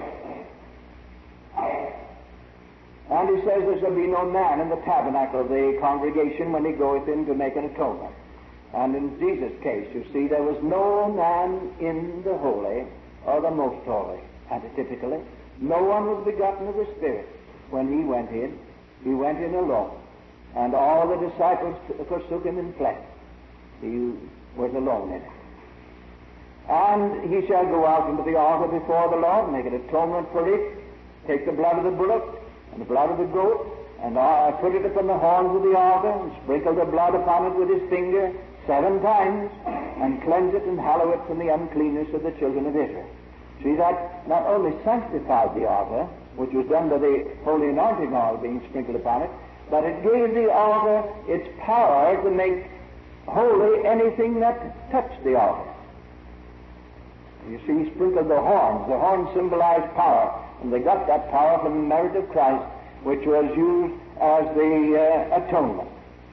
And he says there shall be no man in the tabernacle of the congregation when he goeth in to make an atonement. And in Jesus' case, you see, there was no man in the holy or the most holy, antitypically. No one was begotten of the Spirit. When he went in, he went in alone. And all the disciples forsook him and fled. He was alone in it. And he shall go out into the altar before the Lord, make an atonement for it, take the blood of the bullock and the blood of the goat, and uh, put it upon the horns of the altar, and sprinkle the blood upon it with his finger seven times, and cleanse it and hallow it from the uncleanness of the children of Israel. See, that not only sanctified the altar, which was done by the holy anointing oil being sprinkled upon it, but it gave the altar its power to make holy anything that touched the altar. You see, he sprinkled the horns. The horns symbolized power, and they got that power from the merit of Christ, which was used as the uh, atonement.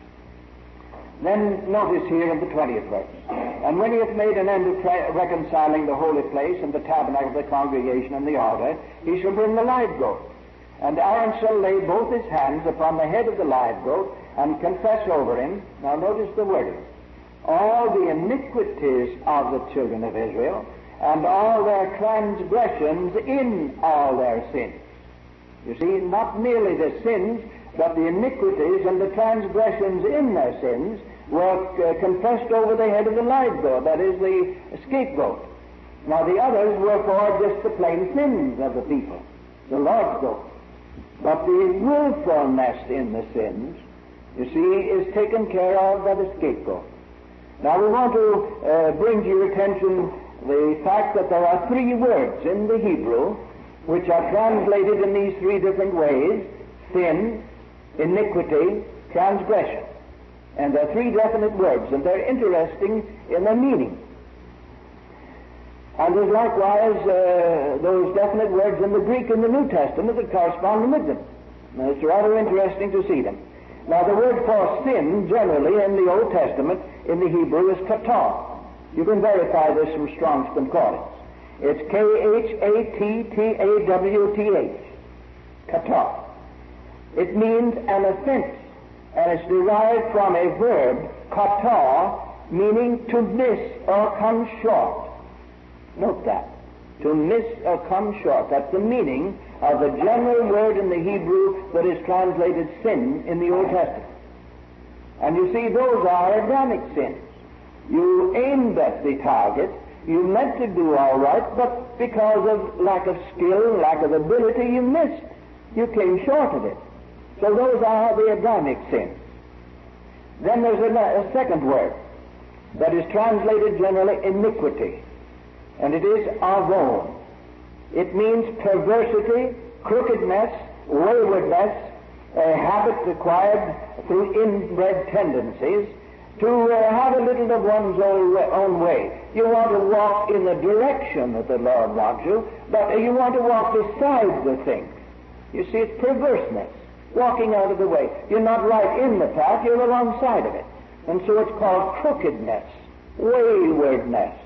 Then notice here in the twentieth verse, and when he hath made an end of tra- reconciling the holy place and the tabernacle of the congregation and the altar, he shall bring the live goat. And Aaron shall lay both his hands upon the head of the live goat and confess over him. Now notice the wording. All the iniquities of the children of Israel and all their transgressions in all their sins. You see, not merely the sins, but the iniquities and the transgressions in their sins were uh, confessed over the head of the live goat, that is the scapegoat. Now the others were for just the plain sins of the people, the Lord's goat. But the willfulness in the sins, you see, is taken care of by the scapegoat. Now we want to uh, bring to your attention the fact that there are three words in the Hebrew which are translated in these three different ways: sin, iniquity, transgression. And they're three definite words, and they're interesting in their meaning. And there's likewise uh, those definite words in the Greek in the New Testament that correspond with them. Now, it's rather interesting to see them. Now, the word for sin, generally, in the Old Testament, in the Hebrew, is kata. You can verify this from Strong's Concordance. It's K H A T T A W T H. Kata. It means an offense, and it's derived from a verb, kata, meaning to miss or come short. Note that. To miss or come short. That's the meaning of the general word in the Hebrew that is translated sin in the Old Testament. And you see, those are Adamic sins. You aimed at the target, you meant to do all right, but because of lack of skill, lack of ability, you missed. You came short of it. So those are the Adamic sins. Then there's a, a second word that is translated generally iniquity, and it is avon. It means perversity, crookedness, waywardness, a habit acquired through inbred tendencies to uh, have a little of one's own, own way. You want to walk in the direction that the Lord wants you, but you want to walk beside the thing. You see, it's perverseness, walking out of the way. You're not right in the path, you're alongside of it. And so it's called crookedness, waywardness.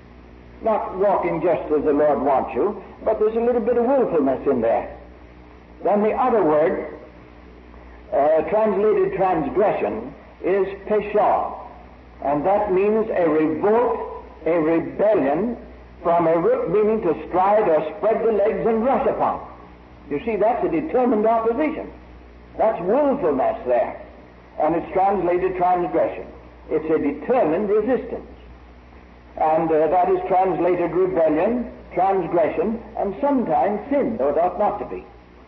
Not walking just as the Lord wants you, but there's a little bit of willfulness in there. Then the other word, uh, translated transgression, is pesha, and that means a revolt, a rebellion, from a root meaning to stride or spread the legs and rush upon. You see, that's a determined opposition. That's willfulness there, and it's translated transgression. It's a determined resistance. And uh, that is translated rebellion, transgression, and sometimes sin, though it ought not to be.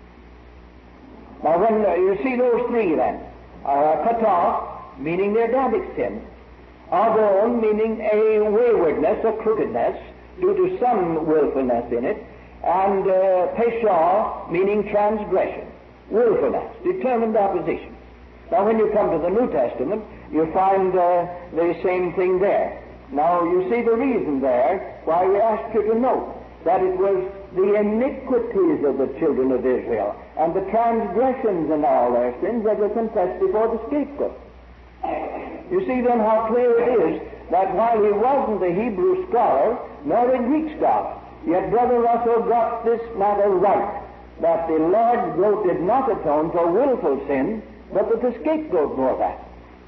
Now, when uh, you see those three then, uh, katah, meaning the Adamic sin, avon, meaning a waywardness or crookedness due to some willfulness in it, and uh, pesha, meaning transgression, willfulness, determined opposition. Now, when you come to the New Testament, you find uh, the same thing there. Now, you see the reason there why we asked you to note that it was the iniquities of the children of Israel and the transgressions in all their sins that were confessed before the scapegoat. You see then how clear it is that while he wasn't a Hebrew scholar nor a Greek scholar, yet Brother Russell got this matter right, that the Lord's goat did not atone for willful sin, but that the scapegoat bore that.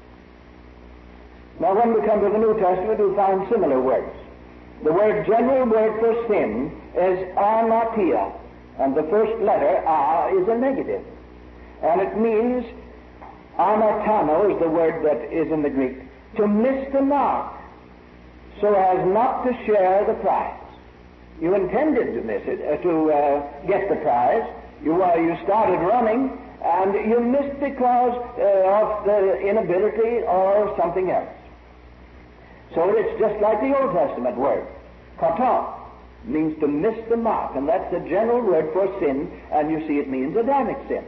Now, when we come to the New Testament, we find similar words. The word, general word for sin is anatia, and the first letter, a, is a negative. And it means, anatano is the word that is in the Greek, to miss the mark, so as not to share the prize. You intended to miss it, uh, to uh, get the prize. You, uh, you started running, and you missed because uh, of the inability or something else. So it's just like the Old Testament word. Katah means to miss the mark, and that's the general word for sin, and you see it means Adamic sin.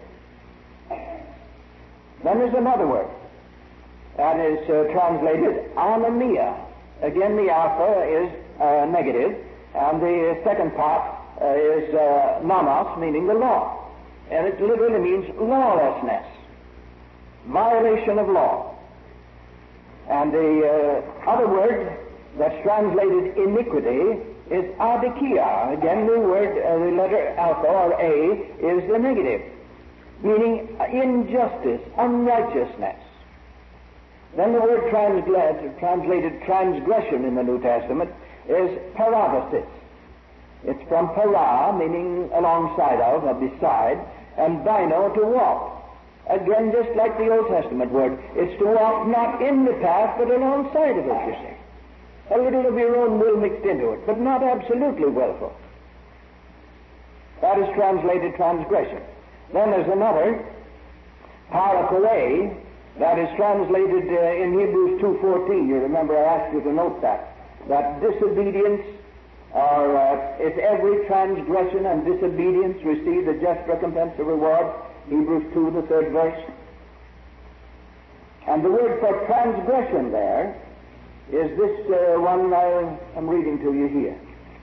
Then there's another word that is uh, translated anomia. Again, the alpha is uh, negative, and the second part uh, is uh, nomos, meaning the law. And it literally means lawlessness, violation of law. And the uh, other word that's translated iniquity is adikia. Again, the word, uh, the letter alpha or A is the negative, meaning injustice, unrighteousness. Then the word transla- translated transgression in the New Testament is parabasis. It's from para, meaning alongside of, or beside, and bino, to walk. Again, just like the Old Testament word, it's to walk not in the path, but alongside of it, you see. A little of your own will mixed into it, but not absolutely willful. That is translated transgression. Then there's another, parakoe, that is translated uh, in Hebrews two fourteen. You remember I asked you to note that. That disobedience, or uh, if every transgression and disobedience receive the just recompense of reward, Hebrews two, the third verse. And the word for transgression there is this uh, one I am reading to you here.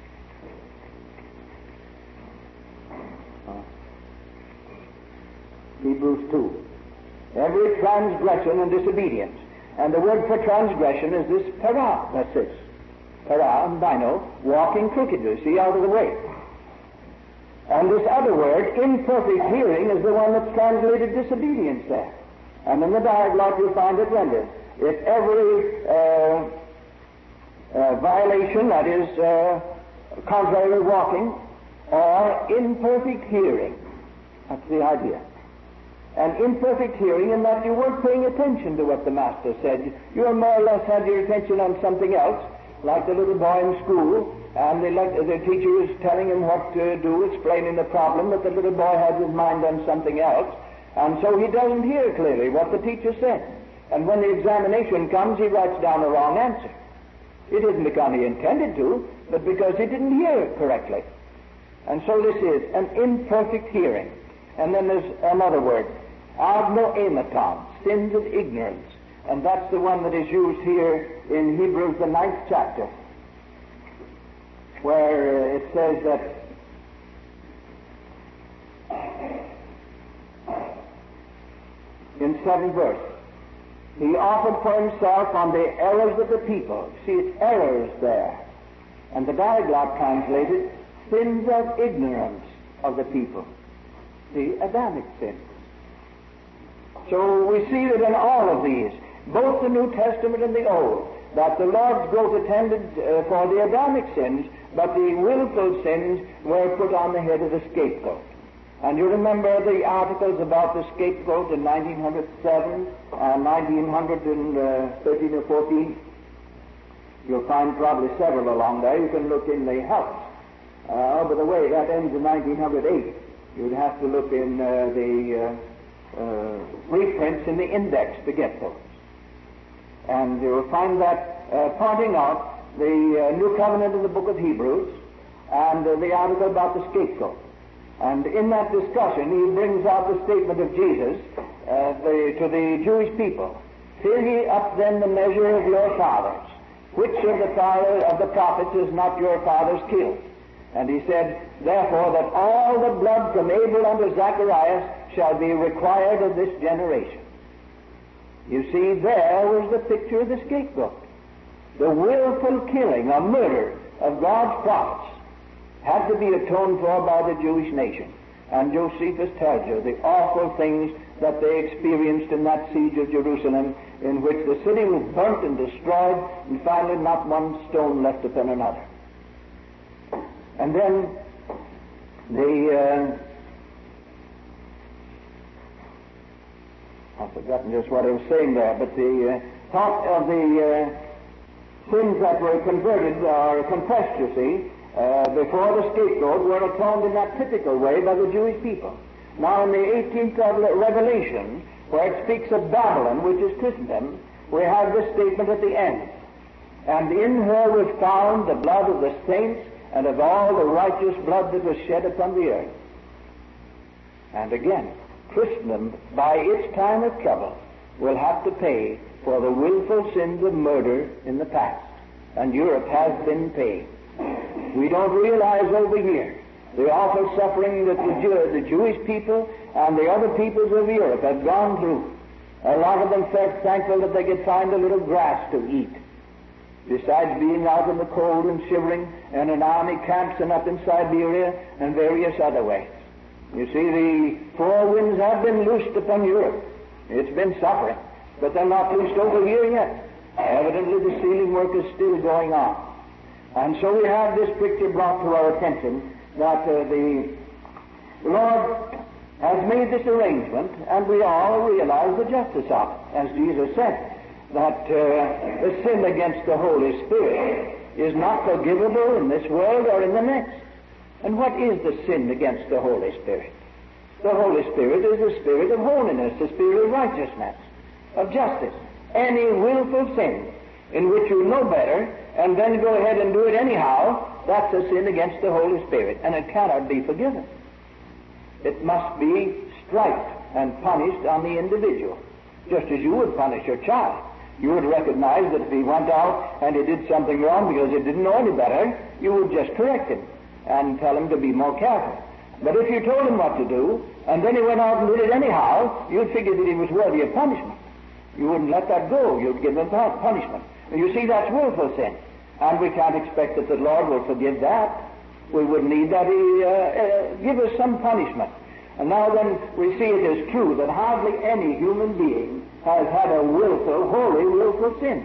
Uh, Hebrews two. Every transgression and disobedience. And the word for transgression is this para, that's this. Para and bino, walking crookedly, see, out of the way. And this other word, imperfect hearing, is the one that's translated disobedience there. And in the dialogue you'll find it rendered. If every uh, uh, violation, that is, uh, contrary walking, or imperfect hearing, that's the idea. And imperfect hearing in that you weren't paying attention to what the master said. You more or less had your attention on something else, like the little boy in school, and the, the teacher is telling him what to do, explaining the problem, but the little boy has his mind on something else, and so he doesn't hear clearly what the teacher said. And when the examination comes, he writes down a wrong answer. It isn't because he intended to, but because he didn't hear it correctly. And so this is an imperfect hearing. And then there's another word, agnoematon, sins of ignorance. And that's the one that is used here in Hebrews, the ninth chapter, where it says that in seventh verse, he offered for himself on the errors of the people. See, it's errors there. And the dialogue translated, sins of ignorance of the people. The Adamic sins. So we see that in all of these, both the New Testament and the Old, that the Lord's goat attended uh, for the Adamic sins, but the willful sins were put on the head of the scapegoat. And you remember the articles about the scapegoat in nineteen oh seven and nineteen thirteen or fourteen? You'll find probably several along there. You can look in the helps. Uh, by the way, that ends in nineteen oh eight. You'd have to look in uh, the uh, uh, reprints in the index to get those. And you'll find that uh, pointing out the uh, New Covenant in the book of Hebrews and uh, the article about the scapegoat. And in that discussion, he brings out the statement of Jesus uh, the, to the Jewish people. Fill ye up then the measure of your fathers. Which of the father of the prophets is not your fathers killed? And he said, therefore, that all the blood from Abel unto Zacharias shall be required of this generation. You see, there was the picture of the scapegoat. The willful killing or murder of God's prophets had to be atoned for by the Jewish nation. And Josephus tells you the awful things that they experienced in that siege of Jerusalem, in which the city was burnt and destroyed, and finally not one stone left upon another. And then the, uh, I've forgotten just what I was saying there, but the uh, thought of the uh, sins that were converted or confessed, you see, uh, before the scapegoat were atoned in that typical way by the Jewish people. Now in the eighteenth of Revelation, where it speaks of Babylon, which is Christendom, we have this statement at the end. And in her was found the blood of the saints and of all the righteous blood that was shed upon the earth. And again, Christendom, by its time of trouble, will have to pay for the willful sins of murder in the past. And Europe has been paid. We don't realize over here the awful suffering that the, Jew, the Jewish people and the other peoples of Europe have gone through. A lot of them felt thankful that they could find a little grass to eat, besides being out in the cold and shivering and in army camps and up in Siberia and various other ways. You see, the four winds have been loosed upon Europe. It's been suffering, but they're not loosed over here yet. Evidently the sealing work is still going on. And so we have this picture brought to our attention that uh, the Lord has made this arrangement, and we all realize the justice of it. As Jesus said, that uh, the sin against the Holy Spirit is not forgivable in this world or in the next. And what is the sin against the Holy Spirit? The Holy Spirit is the spirit of holiness, the spirit of righteousness, of justice. Any willful sin in which you know better and then go ahead and do it anyhow, that's a sin against the Holy Spirit, and it cannot be forgiven. It must be striped and punished on the individual, just as you would punish your child. You would recognize that if he went out and he did something wrong because he didn't know any better, you would just correct him and tell him to be more careful. But if you told him what to do, and then he went out and did it anyhow, you'd figure that he was worthy of punishment. You wouldn't let that go. You'd give him punishment. You see, that's willful sin. And we can't expect that the Lord will forgive that. We would need that he uh, uh, give us some punishment. And now then, we see it is true that hardly any human being has had a willful, holy, willful sin.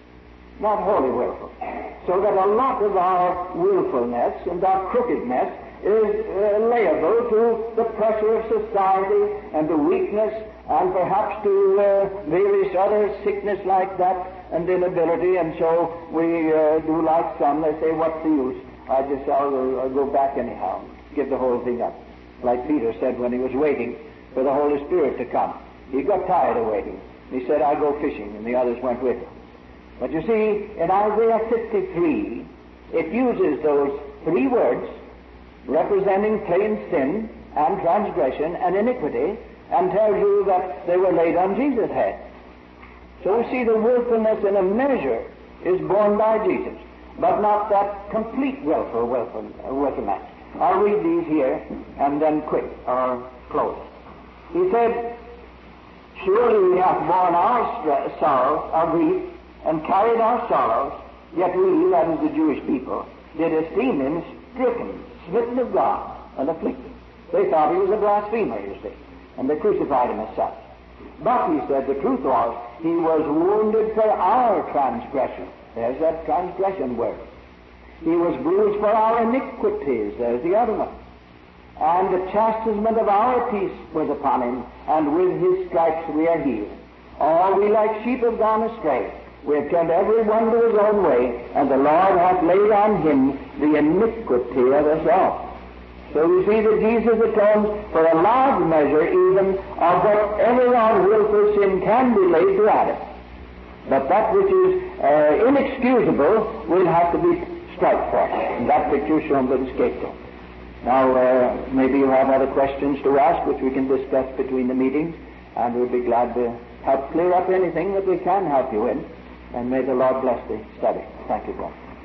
Not wholly willful. So that a lot of our willfulness and our crookedness is uh, liable to the pressure of society and the weakness and perhaps to uh, various other sickness like that and inability. And so we uh, do like some. They say, what's the use? I just, I'll, I'll go back anyhow, give the whole thing up. Like Peter said when he was waiting for the Holy Spirit to come. He got tired of waiting. He said, I'll go fishing, and the others went with him. But you see, in Isaiah fifty-three, it uses those three words representing plain sin and transgression and iniquity, and tells you that they were laid on Jesus' head. So we see the willfulness in a measure is borne by Jesus, but not that complete willful willfulness. I'll read these here and then quit or close. He said, surely he hath borne our sorrows, our grief, and carried our sorrows, yet we, that is the Jewish people, did esteem him stricken, smitten of God, and afflicted. They thought he was a blasphemer, you see, and they crucified him as such. But, he said, the truth was, he was wounded for our transgression. There's that transgression word. He was bruised for our iniquities. There's the other one. And the chastisement of our peace was upon him, and with his stripes we are healed. All we like sheep have gone astray. We have turned every one to his own way, and the Lord hath laid on him the iniquity of us all. So we see that Jesus atones for a large measure even of whatever unwillful sin can be laid to Adam. But that which is uh, inexcusable will have to be striped for, and that picture is shown by the scapegoat. Now, uh, maybe you have other questions to ask which we can discuss between the meetings, and we'll be glad to help clear up anything that we can help you in. And may the Lord bless the study. Thank you, brother.